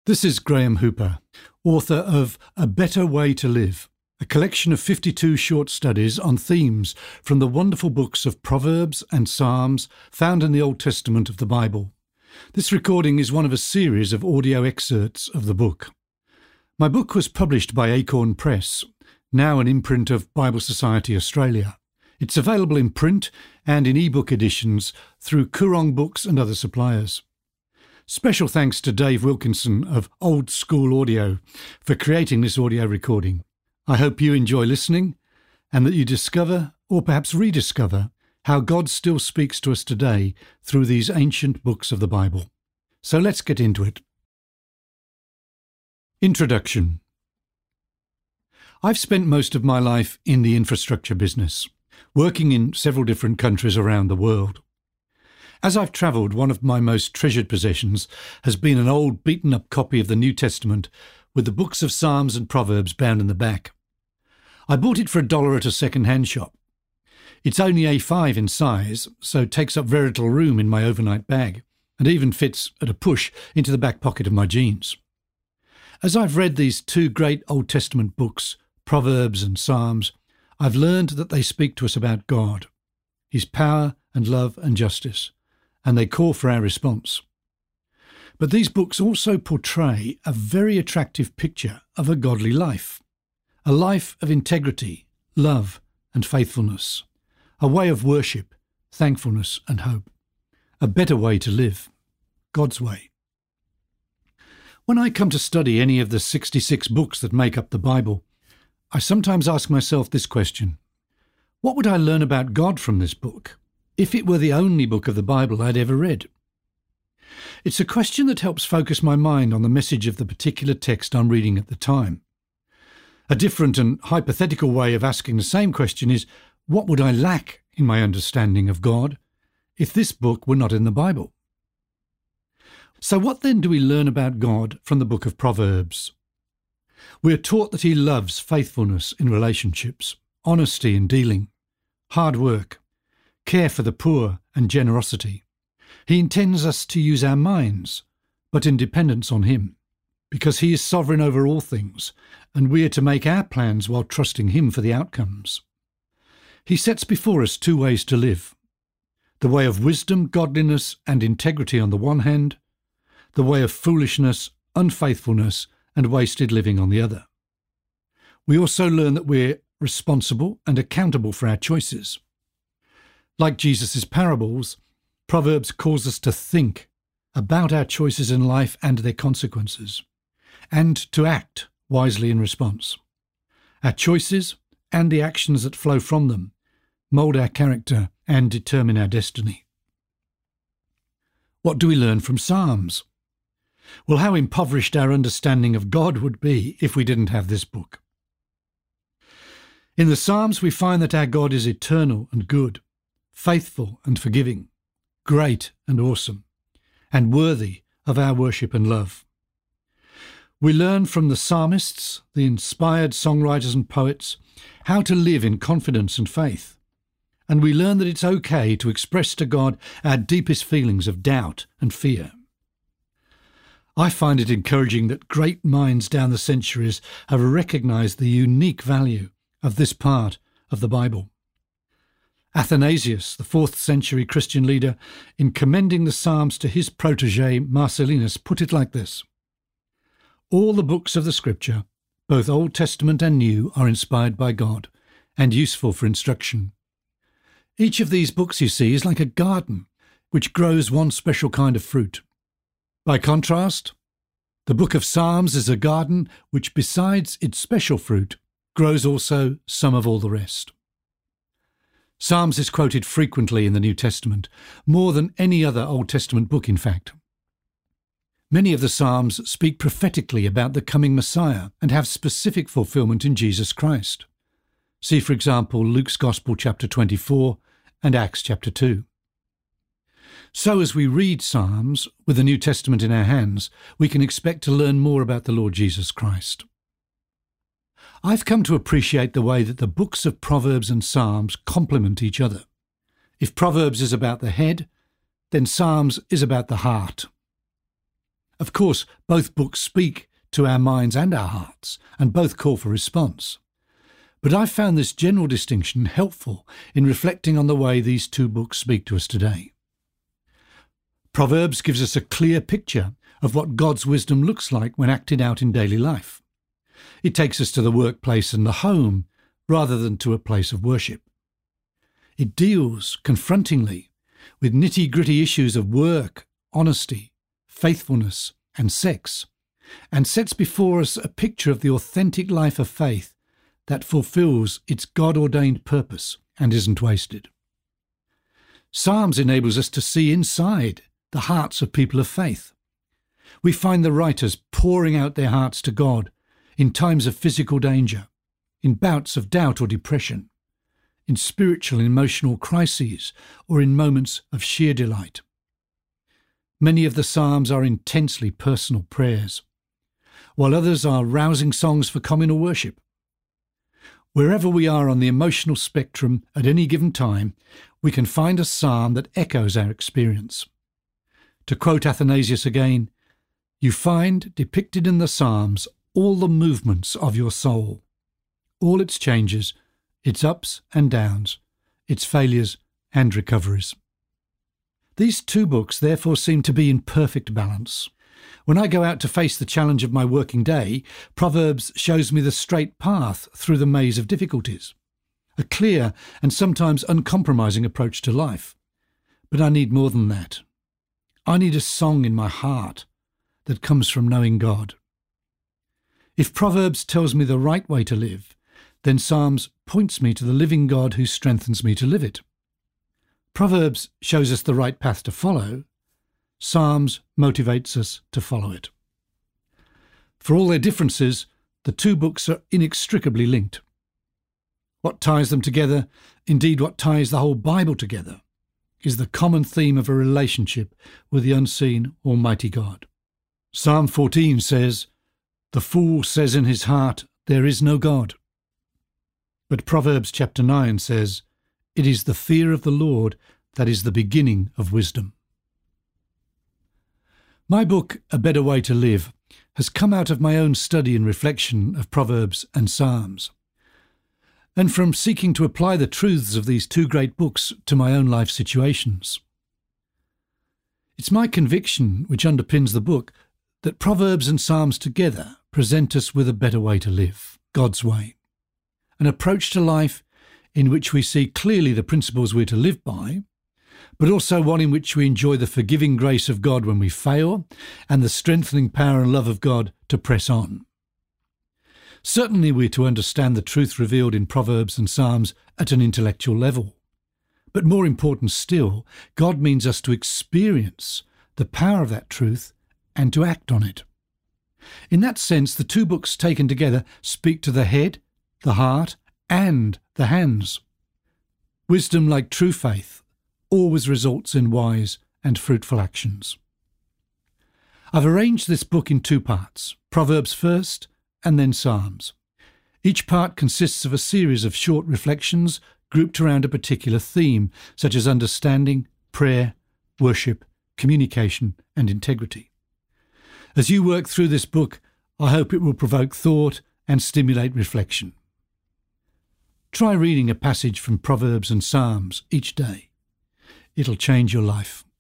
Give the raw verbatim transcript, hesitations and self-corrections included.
This is Graham Hooper, author of A Better Way to Live, a collection of fifty-two short studies on themes from the wonderful books of Proverbs and Psalms found in the Old Testament of the Bible. This recording is one of a series of audio excerpts of the book. My book was published by Acorn Press, now an imprint of Bible Society Australia. It's available in print and in ebook editions through Koorong Books and other suppliers. Special thanks to Dave Wilkinson of Old School Audio for creating this audio recording. I hope you enjoy listening and that you discover, or perhaps rediscover, how God still speaks to us today through these ancient books of the Bible. So let's get into it. Introduction. I've spent most of my life in the infrastructure business, working in several different countries around the world. As I've travelled, one of my most treasured possessions has been an old beaten-up copy of the New Testament with the books of Psalms and Proverbs bound in the back. I bought it for a dollar at a second-hand shop. It's only A five in size, so it takes up very little room in my overnight bag, and even fits at a push into the back pocket of my jeans. As I've read these two great Old Testament books, Proverbs and Psalms, I've learned that they speak to us about God, His power and love and justice, and they call for our response. But these books also portray a very attractive picture of a godly life, a life of integrity, love and faithfulness, a way of worship, thankfulness and hope, a better way to live, God's way. When I come to study any of the sixty-six books that make up the Bible, I sometimes ask myself this question: what would I learn about God from this book, if it were the only book of the Bible I'd ever read? It's a question that helps focus my mind on the message of the particular text I'm reading at the time. A different and hypothetical way of asking the same question is, what would I lack in my understanding of God if this book were not in the Bible? So what then do we learn about God from the book of Proverbs? We are taught that He loves faithfulness in relationships, honesty in dealing, hard work, care for the poor and generosity. He intends us to use our minds, but in dependence on Him, because He is sovereign over all things, and we are to make our plans while trusting Him for the outcomes. He sets before us two ways to live: the way of wisdom, godliness, and integrity on the one hand, the way of foolishness, unfaithfulness, and wasted living on the other. We also learn that we're responsible and accountable for our choices. Like Jesus' parables, Proverbs calls us to think about our choices in life and their consequences, and to act wisely in response. Our choices and the actions that flow from them mould our character and determine our destiny. What do we learn from Psalms? Well, how impoverished our understanding of God would be if we didn't have this book. In the Psalms, we find that our God is eternal and good, faithful and forgiving, great and awesome, and worthy of our worship and love. We learn from the psalmists, the inspired songwriters and poets, how to live in confidence and faith. And we learn that it's okay to express to God our deepest feelings of doubt and fear. I find it encouraging that great minds down the centuries have recognised the unique value of this part of the Bible. Athanasius, the fourth century Christian leader, in commending the Psalms to his protege Marcellinus, put it like this: all the books of the Scripture, both Old Testament and New, are inspired by God and useful for instruction. Each of these books, you see, is like a garden which grows one special kind of fruit. By contrast, the book of Psalms is a garden which, besides its special fruit, grows also some of all the rest. Psalms is quoted frequently in the New Testament, more than any other Old Testament book, in fact. Many of the Psalms speak prophetically about the coming Messiah and have specific fulfillment in Jesus Christ. See, for example, Luke's Gospel chapter twenty-four and Acts chapter two. So as we read Psalms with the New Testament in our hands, we can expect to learn more about the Lord Jesus Christ. I've come to appreciate the way that the books of Proverbs and Psalms complement each other. If Proverbs is about the head, then Psalms is about the heart. Of course, both books speak to our minds and our hearts, and both call for response. But I found this general distinction helpful in reflecting on the way these two books speak to us today. Proverbs gives us a clear picture of what God's wisdom looks like when acted out in daily life. It takes us to the workplace and the home rather than to a place of worship. It deals confrontingly with nitty-gritty issues of work, honesty, faithfulness, and sex, and sets before us a picture of the authentic life of faith that fulfills its God-ordained purpose and isn't wasted. Psalms enables us to see inside the hearts of people of faith. We find the writers pouring out their hearts to God in times of physical danger, in bouts of doubt or depression, in spiritual and emotional crises, or in moments of sheer delight. Many of the Psalms are intensely personal prayers, while others are rousing songs for communal worship. Wherever we are on the emotional spectrum at any given time, we can find a psalm that echoes our experience. To quote Athanasius again, "You find depicted in the Psalms all the movements of your soul, all its changes, its ups and downs, its failures and recoveries." These two books therefore seem to be in perfect balance. When I go out to face the challenge of my working day, Proverbs shows me the straight path through the maze of difficulties, a clear and sometimes uncompromising approach to life. But I need more than that. I need a song in my heart that comes from knowing God. If Proverbs tells me the right way to live, then Psalms points me to the living God who strengthens me to live it. Proverbs shows us the right path to follow. Psalms motivates us to follow it. For all their differences, the two books are inextricably linked. What ties them together, indeed what ties the whole Bible together, is the common theme of a relationship with the unseen Almighty God. Psalm fourteen says, "The fool says in his heart, there is no God." But Proverbs chapter nine says, "It is the fear of the Lord that is the beginning of wisdom." My book, A Better Way to Live, has come out of my own study and reflection of Proverbs and Psalms, and from seeking to apply the truths of these two great books to my own life situations. It's my conviction, which underpins the book, that Proverbs and Psalms together present us with a better way to live, God's way, an approach to life in which we see clearly the principles we're to live by, but also one in which we enjoy the forgiving grace of God when we fail and the strengthening power and love of God to press on. Certainly we're to understand the truth revealed in Proverbs and Psalms at an intellectual level. But more important still, God means us to experience the power of that truth and to act on it. In that sense, the two books taken together speak to the head, the heart, and the hands. Wisdom, like true faith, always results in wise and fruitful actions. I've arranged this book in two parts, Proverbs first and then Psalms. Each part consists of a series of short reflections grouped around a particular theme, such as understanding, prayer, worship, communication, and integrity. As you work through this book, I hope it will provoke thought and stimulate reflection. Try reading a passage from Proverbs and Psalms each day. It'll change your life.